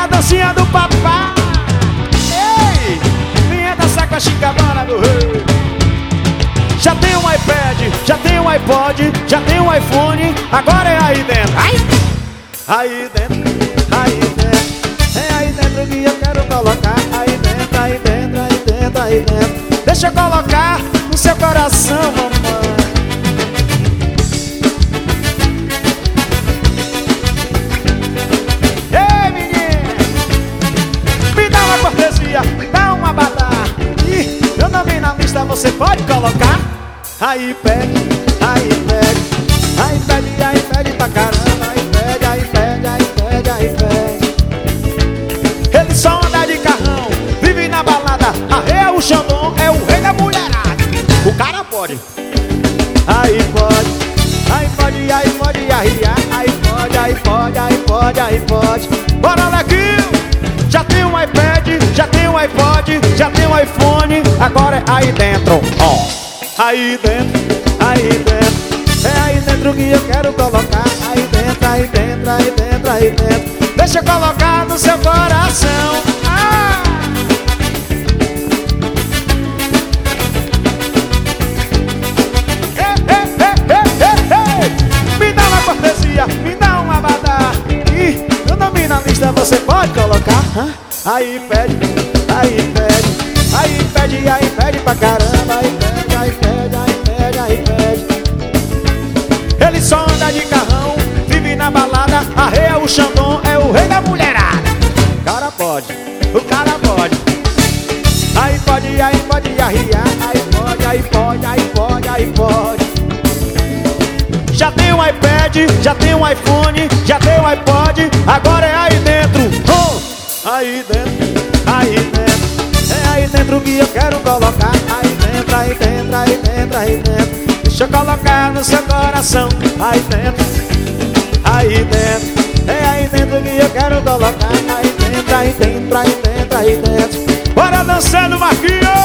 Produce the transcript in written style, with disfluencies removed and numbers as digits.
na dancinha do papai. Ei, vinha dançar com a chicabana do rei. Já tem um iPad, já tem um iPod, já tem um iPhone, agora é aí dentro. Aí dentro, aí dentro. É aí dentro que eu quero colocar. Aí dentro, aí dentro, aí dentro, aí dentro. Deixa eu colocar no seu coração, mamãe. Ei, menina, me dá uma cortesia, me dá uma badá. Ih, meu nome na lista você pode colocar. Aí pede, aí pede, aí pede, aí pede pra caramba. Aí pede, aí pede, aí pede, aí pede. Ele só anda de carrão, vive na balada, arreia o Xandão, é o rei da mulherada. O cara pode. Aí pode, aí pode, aí pode arriar. Aí pode, aí pode, aí pode, aí pode. Bora, Lequinho! Já tem um iPad, já tem um iPod, já tem um iPhone, agora é aí dentro, ó. Aí dentro, aí dentro. É aí dentro que eu quero colocar. Aí dentro, aí dentro, aí dentro, aí dentro. Deixa eu colocar no seu coração. Ah! Ei, ei, ei, ei, ei. Me dá uma cortesia, me dá uma badá. Ih, meu nome na lista você pode colocar. Aí pede, aí pede. Aí pede, aí pede pra caramba. Aí pede, aí pede, aí pede, aí pede. Ele só anda de carrão, vive na balada, arreia o Xandão, é o rei da mulherada. O cara pode, o cara pode. Aí pode arriar. Aí pode, aí pode, aí pode, aí pode. Já tem um iPad, já tem um iPhone, já tem um iPod, agora é aí dentro. Aí dentro, aí dentro. É aí dentro que eu quero colocar. Aí dentro, aí dentro, aí dentro, aí dentro. Deixa eu colocar no seu coração. Aí dentro, aí dentro. É aí dentro que eu quero colocar. Aí dentro, aí dentro, aí dentro, aí dentro. Bora dançando, Marquinhos!